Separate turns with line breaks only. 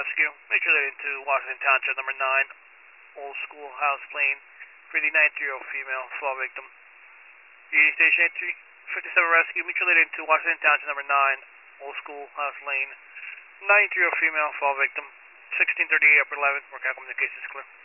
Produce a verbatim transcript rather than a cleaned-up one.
Rescue. Make sure that into Washington Township, number nine, Old Schoolhouse Lane, for the nine-three-year-old female fall victim. Union Station entry, fifty-seven Rescue. Make sure that into Washington Township, number nine, Old Schoolhouse Lane, nine-three-year-old female fall victim, sixteen thirty-eight Upper eleventh. Work out communications clear.